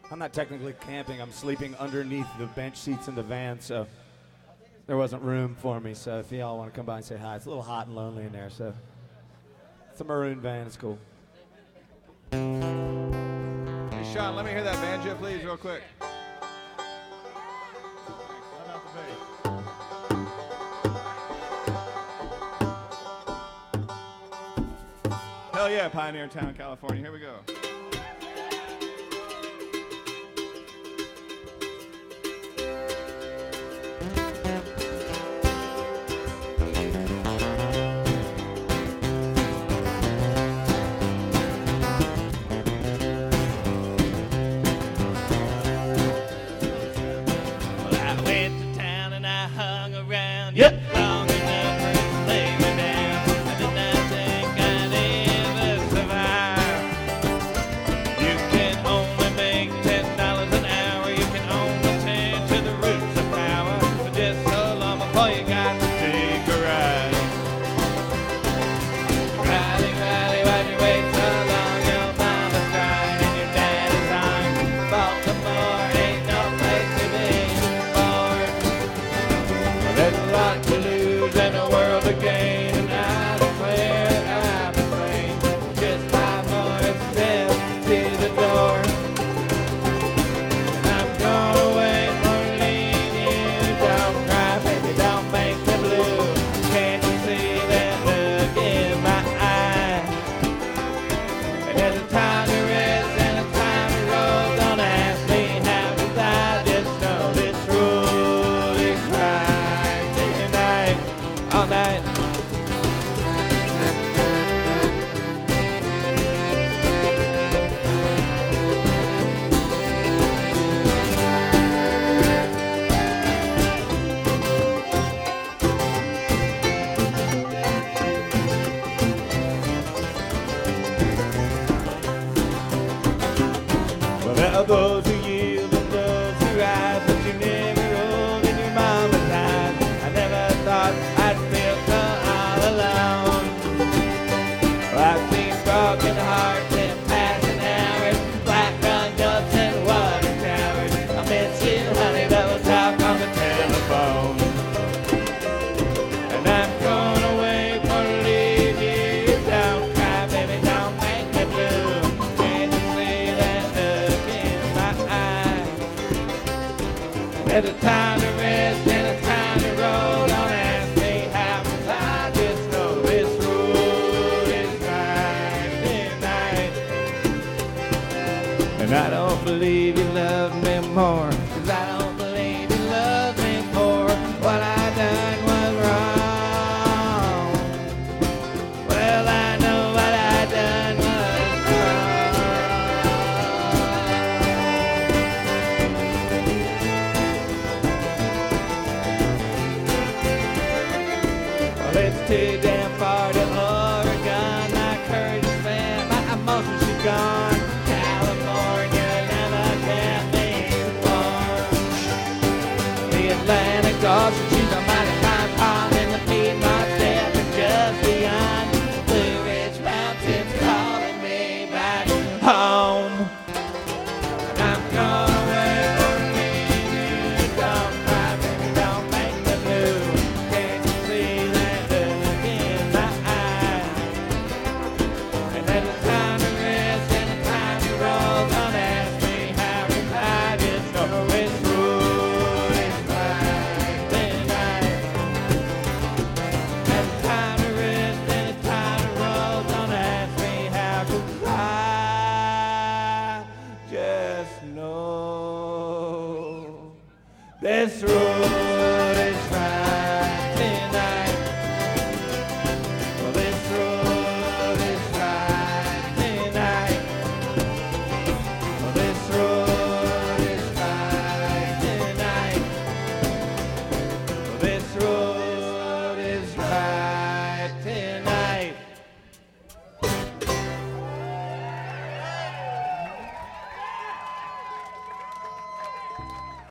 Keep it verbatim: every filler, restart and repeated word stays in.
I'm not technically camping. I'm sleeping underneath the bench seats in the van, so there wasn't room for me. So if y'all want to come by and say hi, it's a little hot and lonely in there. So it's a maroon van. It's cool. Hey, Sean, let me hear that banjo, please, real quick. Hell yeah, Pioneer Town, California. Here we go. Yep. Those who yield and those who rise, but you never rolled in your mama's eyes. I never thought I'd feel so all alone. Well, I've seen broken hearts and passing hours, black run guts and water towers. I miss you, honey, but we'll talk on the telephone. And I'm going away for to leave you. Don't cry, baby, don't make me blue. Can't you see that look in my eye? There's a time to rest and a time to roll. Don't ask me how, 'cause I just know this road is right tonight. And I don't believe you love me more, 'cause I don't believe you love me for what I done was wrong. Well, I know what I done was wrong. Well, it's too damn far to Oregon. My courage is spent, my emotions are gone.